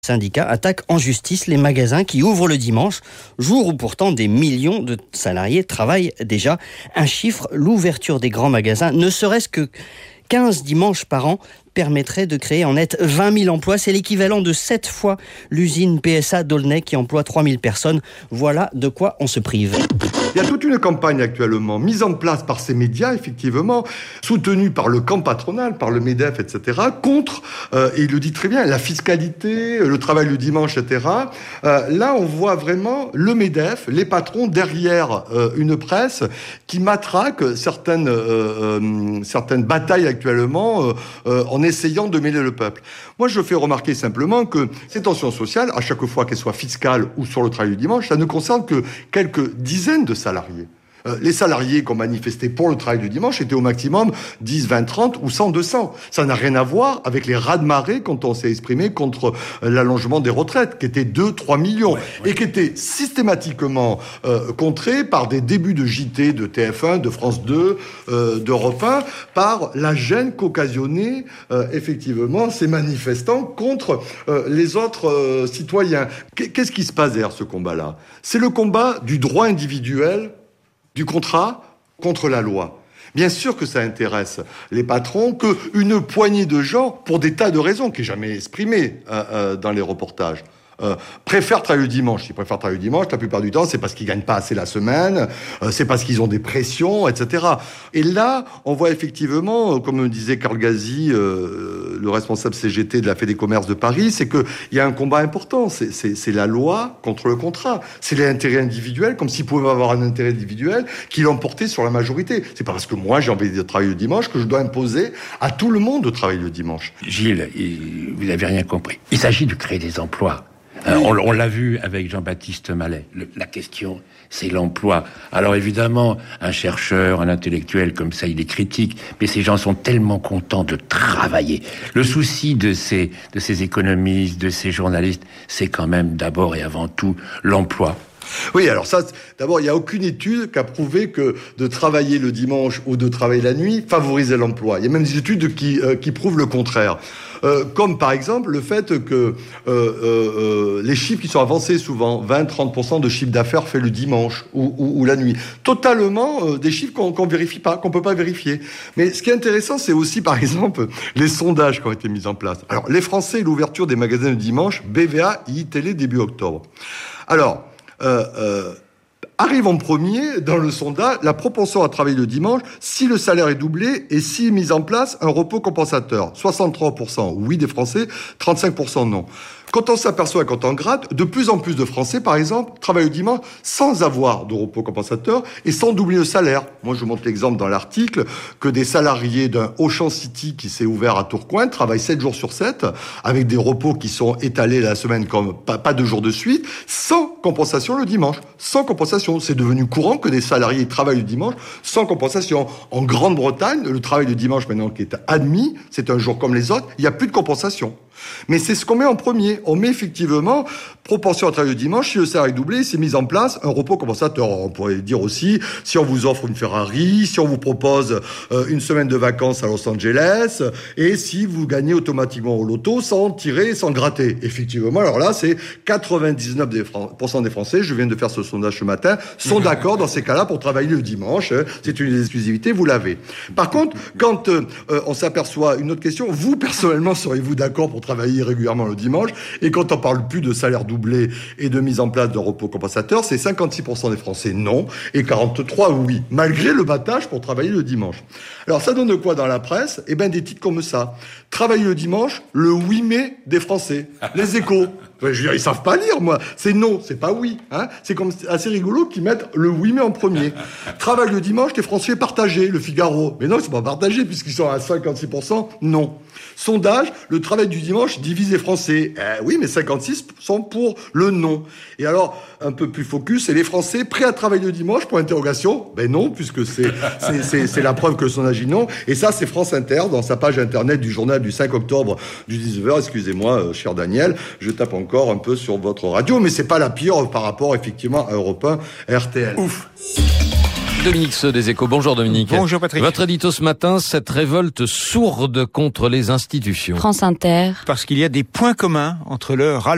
syndicats attaquent en justice les magasins qui ouvrent le dimanche, jour où pourtant des millions de salariés travaillent déjà. Un chiffre, l'ouverture des grands magasins, ne serait-ce que 15 dimanches par an, permettrait de créer en net 20 000 emplois. C'est l'équivalent de 7 fois l'usine PSA d'Aulnay qui emploie 3 000 personnes. Voilà de quoi on se prive. Il y a toute une campagne actuellement mise en place par ces médias, effectivement, soutenue par le camp patronal, par le MEDEF, etc., contre, et il le dit très bien, la fiscalité, le travail le dimanche, etc. Là, on voit vraiment le MEDEF, les patrons derrière une presse qui matraque certaines batailles actuellement en essayant de mêler le peuple. Moi, je fais remarquer simplement que ces tensions sociales, à chaque fois qu'elles soient fiscales ou sur le travail du dimanche, ça ne concerne que quelques dizaines de salariés. Les salariés qui ont manifesté pour le travail du dimanche étaient au maximum 10, 20, 30 ou 100, 200. Ça n'a rien à voir avec les raz-de-marée quand on s'est exprimé contre l'allongement des retraites, qui étaient 2, 3 millions, et qui étaient systématiquement contrés par des débuts de JT, de TF1, de France 2, d'Europe 1, par la gêne qu'occasionnaient effectivement ces manifestants contre les autres citoyens. Qu'est-ce qui se passe derrière ce combat-là ? C'est le combat du droit individuel, du contrat contre la loi. Bien sûr que ça intéresse les patrons, qu'une poignée de gens, pour des tas de raisons qui n'est jamais exprimée dans les reportages, préfèrent travailler le dimanche. S'ils préfèrent travailler le dimanche, la plupart du temps, c'est parce qu'ils gagnent pas assez la semaine, c'est parce qu'ils ont des pressions, etc. Et là, on voit effectivement, comme disait Karl Gazi, le responsable CGT de la Fédé Commerce de Paris, c'est qu'il y a un combat important. C'est la loi contre le contrat. C'est l'intérêt individuel, comme s'ils pouvaient avoir un intérêt individuel qui l'emportait sur la majorité. C'est pas parce que moi, j'ai envie de travailler le dimanche que je dois imposer à tout le monde de travailler le dimanche. Gilles, vous n'avez rien compris. Il s'agit de créer des emplois. On l'a vu avec Jean-Baptiste Mallet. La question, c'est l'emploi. Alors évidemment, un chercheur, un intellectuel comme ça, il est critique, mais ces gens sont tellement contents de travailler. Le souci de ces économistes, de ces journalistes, c'est quand même d'abord et avant tout l'emploi. Oui, alors ça, d'abord, il n'y a aucune étude qui a prouvé que de travailler le dimanche ou de travailler la nuit favorisait l'emploi. Il y a même des études qui prouvent le contraire. Comme par exemple le fait que les chiffres qui sont avancés souvent, 20-30% de chiffre d'affaires fait le dimanche ou la nuit. Totalement des chiffres qu'on vérifie pas, qu'on peut pas vérifier. Mais ce qui est intéressant, c'est aussi par exemple les sondages qui ont été mis en place. Alors, les Français et l'ouverture des magasins le dimanche, BVA, iTélé début octobre. Alors, arrive en premier dans le sondage la propension à travailler le dimanche si le salaire est doublé et si est mis en place un repos compensateur. 63% oui des Français, 35% non. Quand on s'aperçoit, quand on gratte, de plus en plus de Français, par exemple, travaillent le dimanche sans avoir de repos compensateur et sans doubler le salaire. Moi, je montre l'exemple dans l'article que des salariés d'un Auchan City qui s'est ouvert à Tourcoing travaillent 7 jours sur 7 avec des repos qui sont étalés la semaine comme pas 2 jours de suite, sans compensation le dimanche. Sans compensation. C'est devenu courant que des salariés travaillent le dimanche sans compensation. En Grande-Bretagne, le travail le dimanche maintenant qui est admis, c'est un jour comme les autres, il n'y a plus de compensation. Mais c'est ce qu'on met en premier. On met effectivement proportion à travail le dimanche. Si le salaire est doublé, c'est mis en place un repos compensateur. On pourrait dire aussi, si on vous offre une Ferrari, si on vous propose une semaine de vacances à Los Angeles, et si vous gagnez automatiquement au loto sans tirer, sans gratter. Effectivement, alors là, c'est 99% des Français, je viens de faire ce sondage ce matin, sont d'accord dans ces cas-là pour travailler le dimanche. C'est une exclusivité, vous l'avez. Par contre, quand on s'aperçoit, une autre question, vous, personnellement, seriez-vous d'accord pour travailler régulièrement le dimanche? Et quand on parle plus de salaire doublé et de mise en place de repos compensateur, c'est 56% des Français non et 43% oui, malgré le battage pour travailler le dimanche. Alors ça donne quoi dans la presse? Eh ben des titres comme ça. Travailler le dimanche, le 8 mai des Français. Les Échos. Je veux dire, ils savent pas lire, moi. C'est non, c'est pas oui. Hein. C'est comme assez rigolo qu'ils mettent le 8 mai en premier. Travail le dimanche, les Français partagés, le Figaro. Mais non, ils sont pas partagés puisqu'ils sont à 56%. Non. Sondage, le travail du dimanche divise les Français. Oui, mais 56 sont pour le non. Et alors, un peu plus focus, c'est les Français prêts à travailler le dimanche pour interrogation. Ben non, puisque c'est la preuve que le sondage dit non. Et ça, c'est France Inter, dans sa page internet du journal du 5 octobre du 19h. Excusez-moi, cher Daniel, je tape encore un peu sur votre radio, mais c'est pas la pire par rapport, effectivement, à Europe 1, RTL. Ouf. Dominique Seux des Échos. Bonjour Dominique. Bonjour Patrick. Votre édito ce matin, cette révolte sourde contre les institutions. France Inter. Parce qu'il y a des points communs entre le ras